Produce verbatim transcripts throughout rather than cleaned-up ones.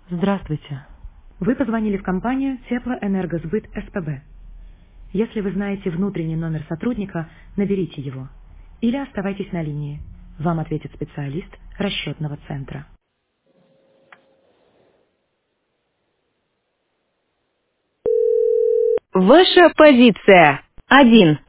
Здравствуйте. Вы позвонили в компанию Теплоэнергосбыт СПБ. Если вы знаете внутренний номер сотрудника, наберите его. Или оставайтесь на линии. Вам ответит специалист расчетного центра. Ваша позиция. Один.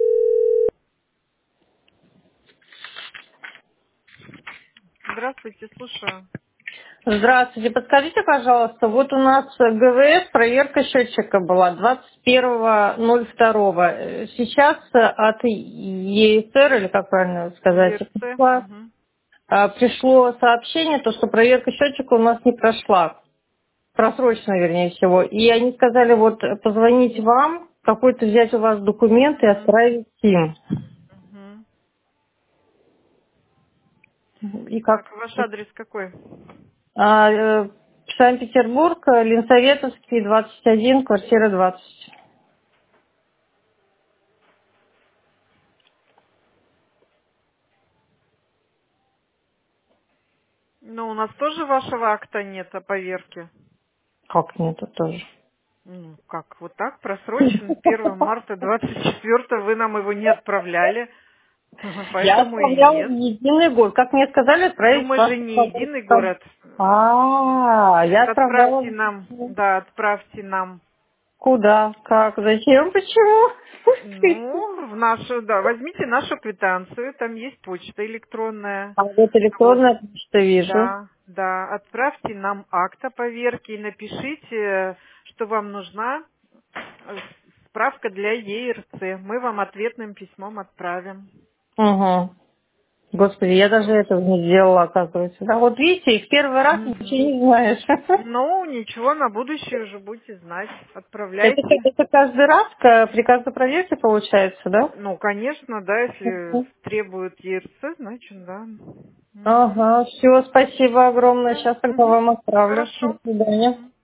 Здравствуйте, слушаю. Здравствуйте. Подскажите, пожалуйста, вот у нас ГВС, проверка счетчика была двадцать первого ноль второго. Э, Сейчас э, от ЕСР, или как правильно сказать, ЕРЦ. пришла- Мгм. а, пришло сообщение, то, что проверка счетчика у нас не прошла. Просрочно, вернее всего. И они сказали, вот позвонить вам, какой-то взять у вас документ и Мгм. отправить им. Мгм. И как? Так, ваш адрес какой? А, э, Санкт-Петербург, э, Ленсоветовский, двадцать один, квартира двадцать. Ну, у нас тоже вашего акта нет о поверке. Как нет, это тоже. Ну, как, вот так, просрочен. первого марта двадцать четвёртого вы нам его не отправляли, Я поэтому и отправляла в нет. единый город. Как мне сказали, Ну, отправить мы вас же не единый пожалуйста. город. А, я Отправьте отправляла нам, да, отправьте нам. куда, как, зачем, почему? Ну, в нашу, да, возьмите нашу квитанцию, там есть почта электронная. А вот Вот, электронная почта вижу. да, да, отправьте нам акт о поверке и напишите, что вам нужна э, справка для ЕРЦ. Мы вам ответным письмом отправим. Угу. Господи, я даже этого не сделала, оказывается. Да, вот видите, и в первый раз ничего Мгм. не знаешь. Ну, ничего, на будущее уже будете знать. Это, Отправляйте. это каждый раз к- приказ о проверке получается, да? Ну, конечно, да, если Мгм. требуют ЕРЦ, значит, да. Мгм. Ага, все, спасибо огромное. Всё. Сейчас тогда Мгм. вам отправлю. До Хорошо. свидания. Мгм.